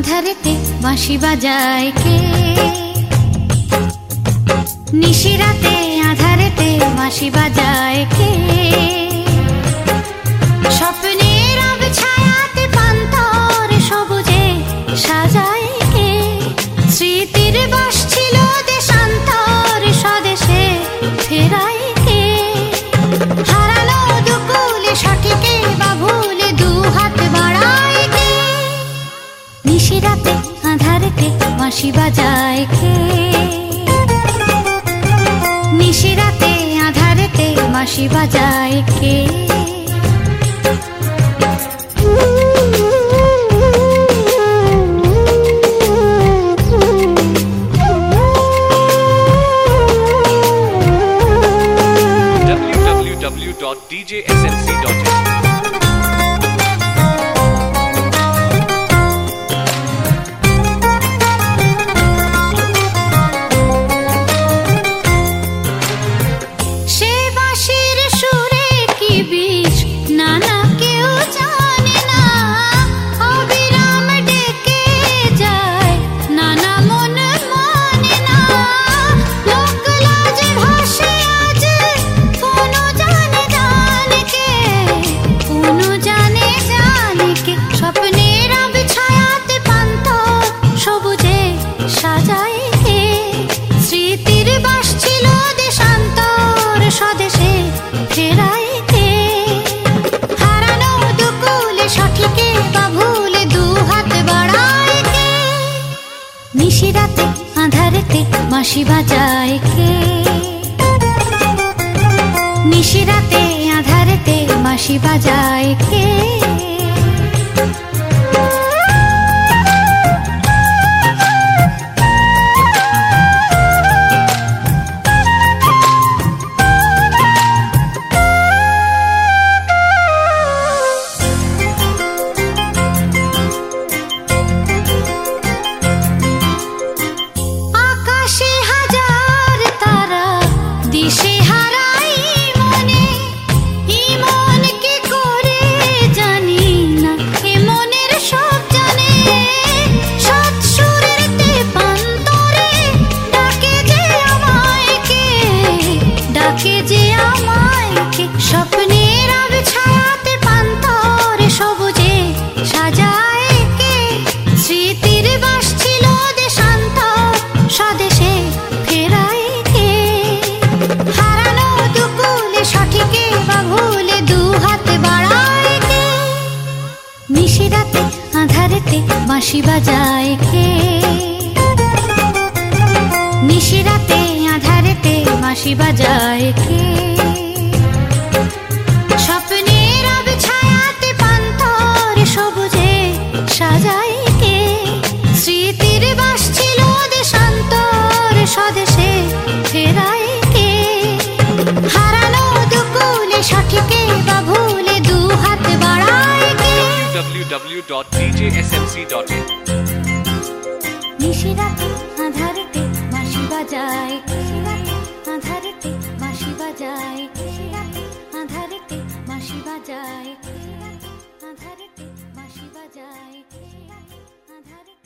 আঁধারেতে বাঁশি বাজায় কে? নিশিরাতে আঁধারেতে বাঁশি বাজায় কে? স্বপ্নের আবছায়াতে পান্তর সবুজে সাজায় কে? স্মৃতির বাস ছিল দেশান্তর স্বদেশে ফেরায় কে? হারানো দুকুলে সঠিকে বা ভুলে দু হাত বাড়ায় কে? নিশিরাতে আঁধারেতে বাঁশি বাজায় কে? নিশিরাতে আঁধারেতে বাঁশি বাজায় কে? www.djsmc.in নিশিরাতে আঁধারেতে বাঁশি বাজায় কে? নিশিরাতে আঁধারেতে বাঁশি বাজায় কে? স্বপ্নের আবছায়াতে পান্তর সবুজে সাজায় কে? স্মৃতির বাস ছিল দেশান্তর স্বদেশে ফেরায় কে? হারানো দুকুলে সঠিকে বা ভুলে দু হাত বাড়ায় কে? নিশিরাতে আঁধারেতে বাঁশি বাজায় কে? নিশিরাতে আঁধারেতে বাঁশি বাজায় কে? স্বপ্নের আবছায়াতে পান্তর সবুজে সাজায় কে? স্মৃতির বাস ছিল দেশান্তর স্বদেশে ফেরায় কে? হারানো দুকুলে সঠিকে বা ভুলে দু হাত বাড়ায় কে? www.djsmc.in নিশিরাতে আঁধারেতে বাঁশি বাজায় কে? আঁধারেতে বাঁশি বাজায় কে? আঁধারেতে বাঁশি বাজায় কে? আঁধারেতে বাঁশি বাজায় কে? আঁধারেতে